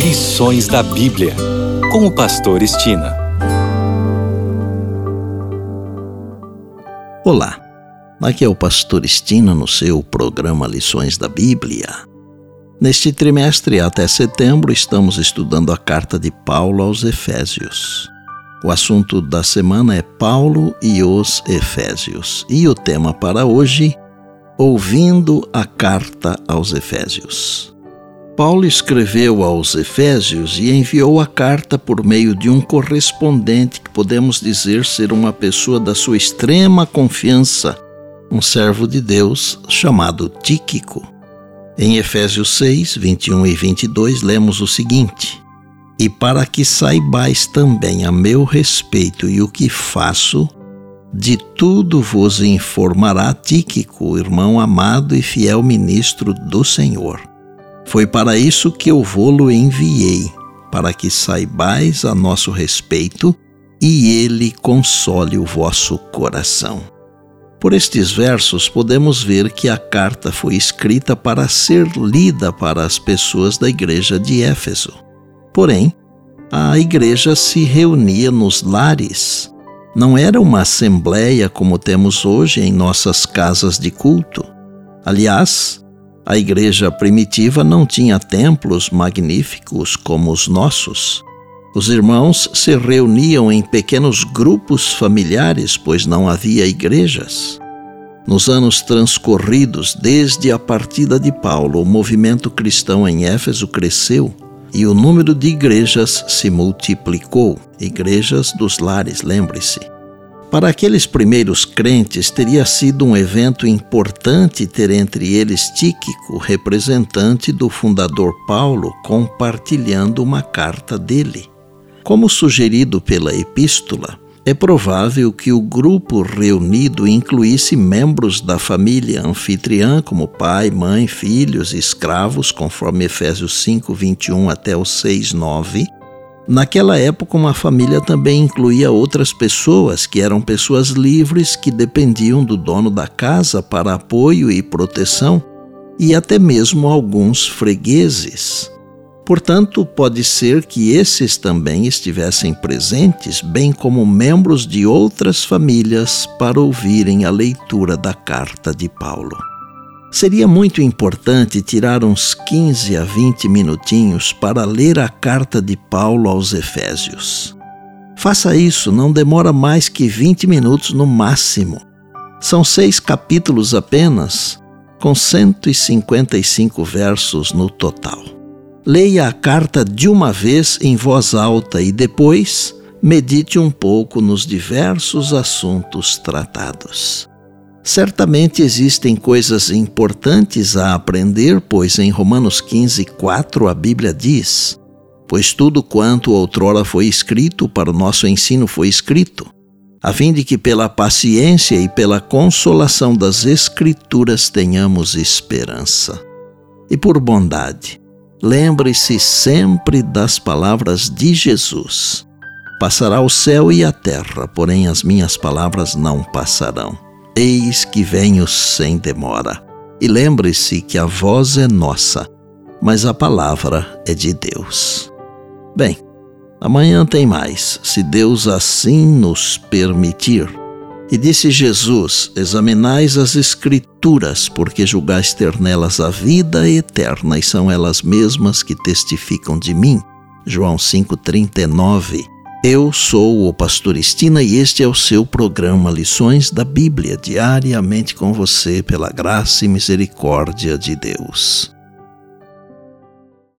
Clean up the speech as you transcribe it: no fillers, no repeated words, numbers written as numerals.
Lições da Bíblia, com o pastor Estina. Olá, aqui é o pastor Estina no seu programa Lições da Bíblia. Neste trimestre até setembro estamos estudando a carta de Paulo aos Efésios. O assunto da semana é Paulo e os Efésios. E o tema para hoje, ouvindo a carta aos Efésios. Paulo escreveu aos Efésios e enviou a carta por meio de um correspondente que podemos dizer ser uma pessoa da sua extrema confiança, um servo de Deus chamado Tíquico. Em Efésios 6, 21 e 22, lemos o seguinte: E para que saibais também a meu respeito e o que faço, de tudo vos informará Tíquico, irmão amado e fiel ministro do Senhor. Foi para isso que eu vô-lo enviei, para que saibais a nosso respeito e ele console o vosso coração. Por estes versos podemos ver que a carta foi escrita para ser lida para as pessoas da igreja de Éfeso. Porém, a igreja se reunia nos lares. Não era uma assembleia como temos hoje em nossas casas de culto. Aliás, a igreja primitiva não tinha templos magníficos como os nossos. Os irmãos se reuniam em pequenos grupos familiares, pois não havia igrejas. Nos anos transcorridos, desde a partida de Paulo, o movimento cristão em Éfeso cresceu e o número de igrejas se multiplicou. Igrejas dos lares, lembre-se. Para aqueles primeiros crentes, teria sido um evento importante ter entre eles Tíquico, representante do fundador Paulo, compartilhando uma carta dele. Como sugerido pela epístola, é provável que o grupo reunido incluísse membros da família anfitriã, como pai, mãe, filhos e escravos, conforme Efésios 5, 21 até o 6, 9. Naquela época, uma família também incluía outras pessoas, que eram pessoas livres que dependiam do dono da casa para apoio e proteção, e até mesmo alguns fregueses. Portanto, pode ser que esses também estivessem presentes, bem como membros de outras famílias, para ouvirem a leitura da carta de Paulo. Seria muito importante tirar uns 15 a 20 minutinhos para ler a carta de Paulo aos Efésios. Faça isso, não demora mais que 20 minutos no máximo. São 6 capítulos apenas, com 155 versos no total. Leia a carta de uma vez em voz alta e depois medite um pouco nos diversos assuntos tratados. Certamente existem coisas importantes a aprender, pois em Romanos 15, 4 a Bíblia diz: Pois tudo quanto outrora foi escrito para o nosso ensino foi escrito, a fim de que pela paciência e pela consolação das Escrituras tenhamos esperança. E por bondade, lembre-se sempre das palavras de Jesus: Passará o céu e a terra, porém as minhas palavras não passarão. Eis que venho sem demora. E lembre-se que a voz é nossa, mas a palavra é de Deus. Bem, amanhã tem mais, se Deus assim nos permitir. E disse Jesus: Examinais as Escrituras, porque julgais ter nelas a vida eterna, e são elas mesmas que testificam de mim. João 5,39. Eu sou o pastor Estina e este é o seu programa Lições da Bíblia, diariamente com você pela graça e misericórdia de Deus.